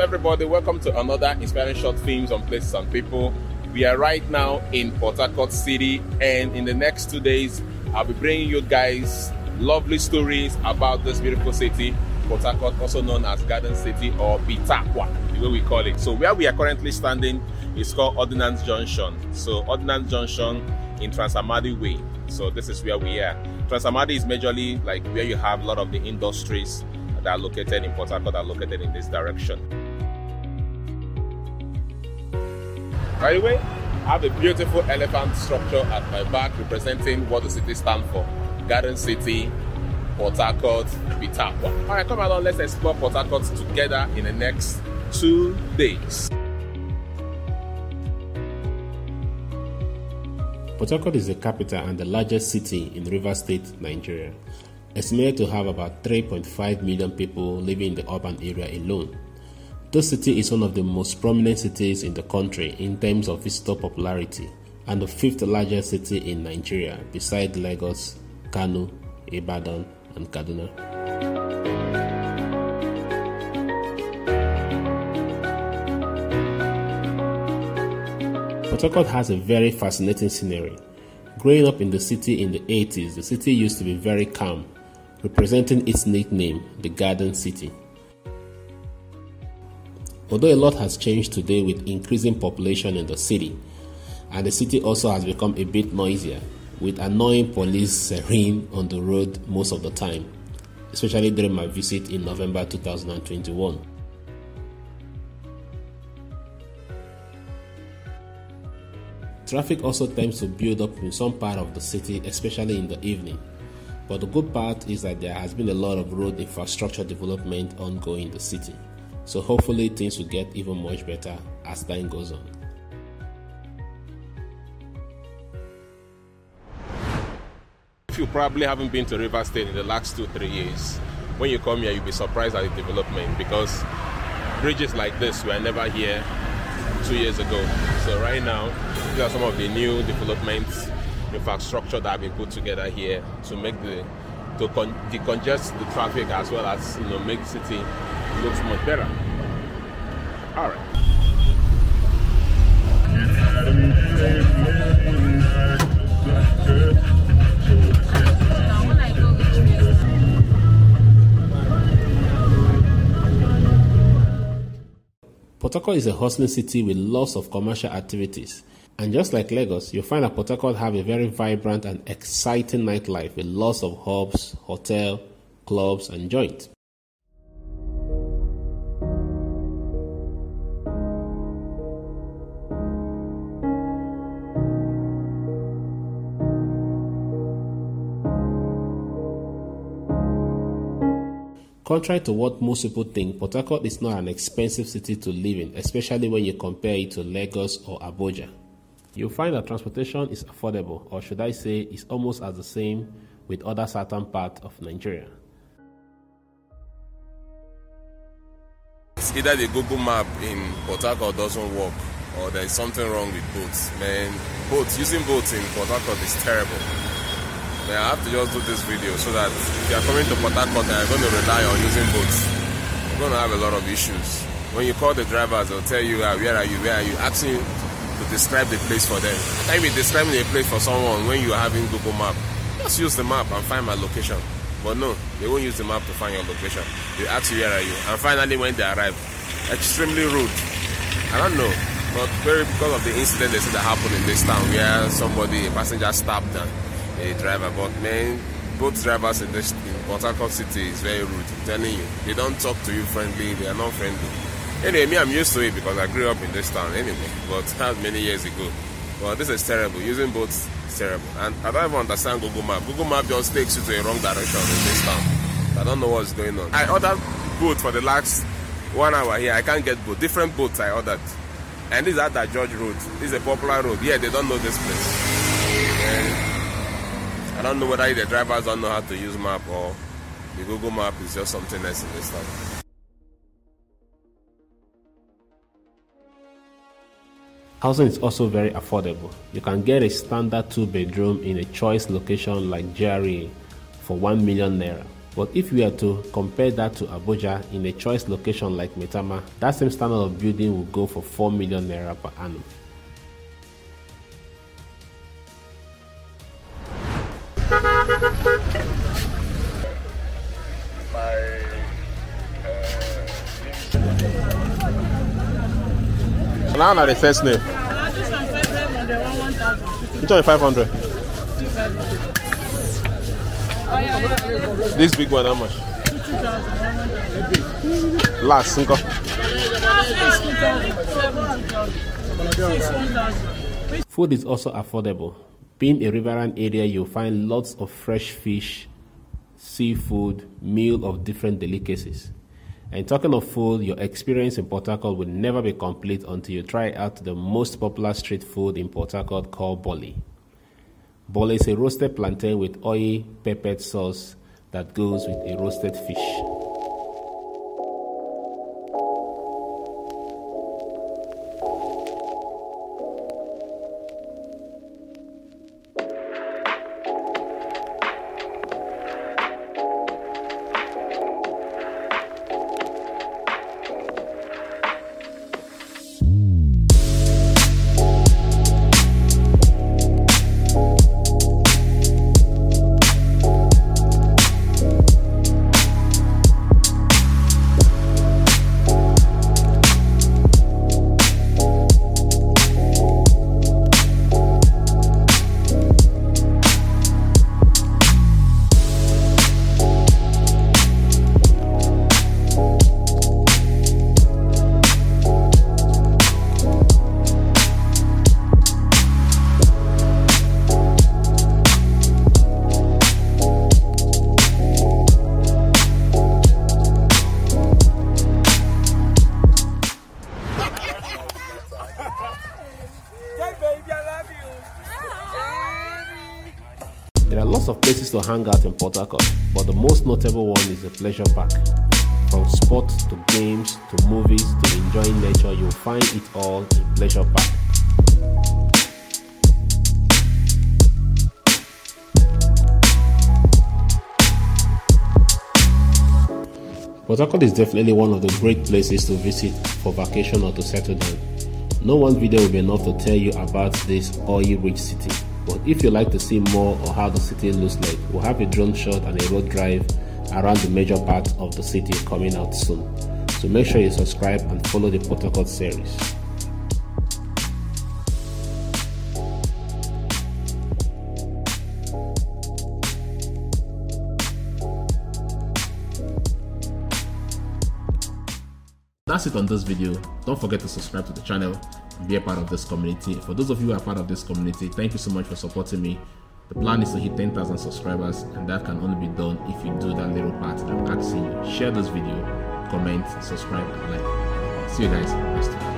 everybody? Welcome to another inspiring short films on places and people. We are right now in Port Harcourt City, and in the next 2 days, I'll be bringing you guys lovely stories about this beautiful city, Port Harcourt, also known as Garden City or Bitakwa, the way we call it. So where we are currently standing is called Ordnance Junction. So Ordnance Junction in Trans-Amadi Way. So this is where we are. Trans-Amadi is majorly like where you have a lot of the industries that are located in Port Harcourt, are located in this direction. By the way, I have a beautiful elephant structure at my back representing what the city stands for. Garden City, Port Harcourt, Bitakwa. Alright, come along, let's explore Port Harcourt together in the next 2 days. Port Harcourt is the capital and the largest city in Rivers State, Nigeria. Estimated to have about 3.5 million people living in the urban area alone. This city is one of the most prominent cities in the country in terms of visitor popularity and the 5th largest city in Nigeria beside Lagos, Kano, Ibadan, and Kaduna. Port Harcourt has a very fascinating scenery. Growing up in the city in the 80s, the city used to be very calm, representing its nickname, the Garden City. Although a lot has changed today with increasing population in the city, and the city also has become a bit noisier, with annoying police siren on the road most of the time, especially during my visit in November 2021. Traffic also tends to build up in some part of the city, especially in the evening. But the good part is that there has been a lot of road infrastructure development ongoing in the city. So hopefully things will get even much better as time goes on. If you probably haven't been to Rivers State in the last 2-3 years, when you come here, you'll be surprised at the development because bridges like this were never here 2 years ago. So right now, these are some of the new developments, infrastructure that have been put together here to make decongest the traffic as well as make the city look much better. All right. Port Harcourt is a hustling city with lots of commercial activities. And just like Lagos, you'll find that Port Harcourt have a very vibrant and exciting nightlife with lots of hubs, hotels, clubs, and joints. Contrary to what most people think, Port Harcourt is not an expensive city to live in, especially when you compare it to Lagos or Abuja. You'll find that transportation is affordable, or should I say, is almost as the same with other southern parts of Nigeria. It's either the Google map in Port Harcourt doesn't work, or there's something wrong with boats. Man, using boats in Port Harcourt is terrible. I have to just do this video so that if you are coming to Port Harcourt and you're going to rely on using boats, you're going to have a lot of issues. When you call the drivers, they'll tell you, where are you, asking you to describe the place for them. I can't be describing a place for someone when you are having Google Map. Just use the map and find my location. But no, they won't use the map to find your location. They ask you, where are you? And finally, when they arrive, extremely rude. I don't know, but because of the incident they said that happened in this town where a passenger stabbed a driver, but man, both drivers in Port Harcourt City is very rude. I'm telling you, they don't talk to you friendly, they are not friendly. Anyway, me, I'm used to it because I grew up in this town anyway, but that was many years ago. But this is terrible. Using boats is terrible. And I don't even understand Google Map. Google Map just takes you to a wrong direction in this town. I don't know what's going on. I ordered boat for the last 1 hour here. I can't get boat. Different boats I ordered. And this is at that George Road. This is a popular road. Yeah, they don't know this place. And I don't know whether the drivers don't know how to use map or the Google Map is just something else in this town. Housing is also very affordable. You can get a standard 2-bedroom in a choice location like GRA for 1 million naira. But if we are to compare that to Abuja in a choice location like Maitama, that same standard of building will go for 4 million naira per annum. Now the first name. Which one 500? This big one, how much? Last, Cinco. Food is also affordable. Being a riverine area, you'll find lots of fresh fish, seafood, meal of different delicacies. And talking of food, your experience in Port Harcourt will never be complete until you try out the most popular street food in Port Harcourt called bole. Bole is a roasted plantain with oil peppered sauce that goes with a roasted fish. There are lots of places to hang out in Port Harcourt, but the most notable one is the pleasure park. From sports to games to movies to enjoying nature, you'll find it all in Pleasure Park. Port Harcourt is definitely one of the great places to visit for vacation or to settle down. No one video will be enough to tell you about this oil-rich city. But if you'd like to see more or how the city looks like, we'll have a drone shot and a road drive around the major parts of the city coming out soon. So make sure you subscribe and follow the Port Harcourt series. That's it on this video. Don't forget to subscribe to the channel and be a part of this community. For those of you who are part of this community, thank you so much for supporting me. The plan is to hit 10,000 subscribers, and that can only be done if you do that little part that I'm asking you. Share this video, comment, subscribe, and like. See you guys next time.